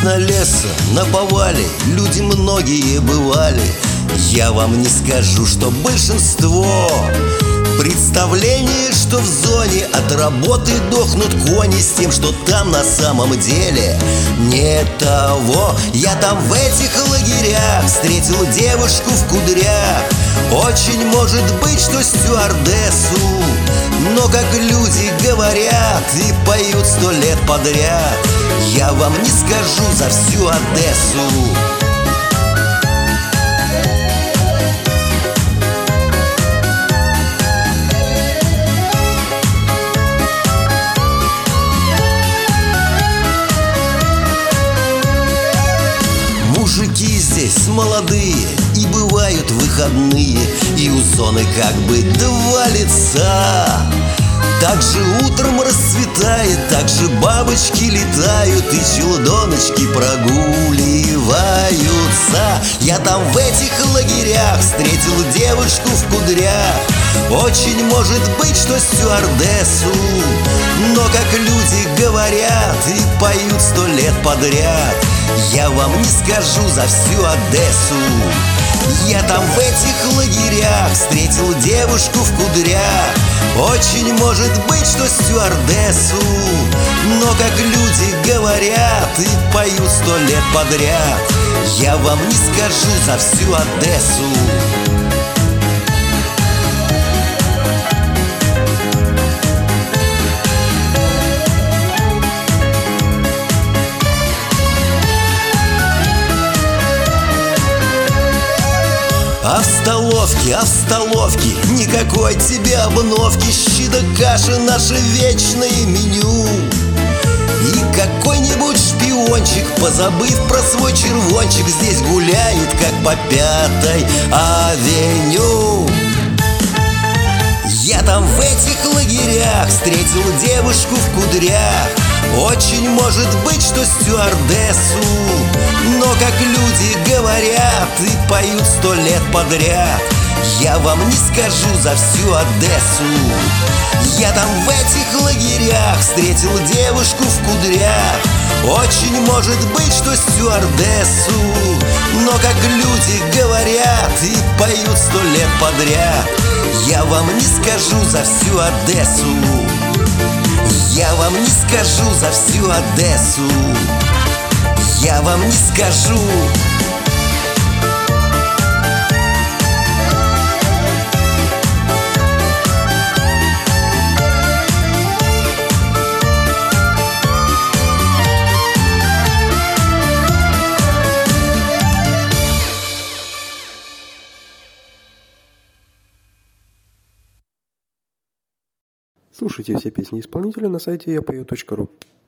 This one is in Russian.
Известно леса на повале, люди многие бывали. Я вам не скажу, что большинство представление, что в зоне от работы дохнут кони, с тем, что там на самом деле не того. Я там в этих лагерях встретил девушку в кудрях. Очень может быть, что стюардессу, но как люди говорят и поют 100 лет подряд, я вам не скажу за всю Одессу. Мужики здесь молодые, и бывают выходные, и у зоны как бы 2 лица. Так же утром расцветает, так же бабочки летают, и челдоночки прогуливаются. Я там в этих лагерях встретил девушку в кудрях. Очень может быть, что стюардессу, но как люди говорят и поют 100 лет подряд, я вам не скажу за всю Одессу. Я там в этих лагерях встретил девушку в кудрях. Очень может быть, что стюардессу, но как люди говорят и поют 100 лет подряд, я вам не скажу за всю Одессу. А в столовке никакой тебе обновки. Щи да каша — наше вечное меню. И какой-нибудь шпиончик, позабыв про свой червончик, здесь гуляет, как по 5-й авеню. Я там в этих лагерях встретил девушку в кудрях. Очень может быть, что стюардессу, но как люди говорят и поют 100 лет подряд, я вам не скажу за всю Одессу. Я там в этих лагерях встретил девушку в кудрях. Очень может быть, что стюардессу, но как люди говорят и поют 100 лет подряд, я вам не скажу за всю Одессу. Я вам не скажу за всю Одессу. Я вам не скажу. Слушайте все песни исполнителя на сайте yapою.ru.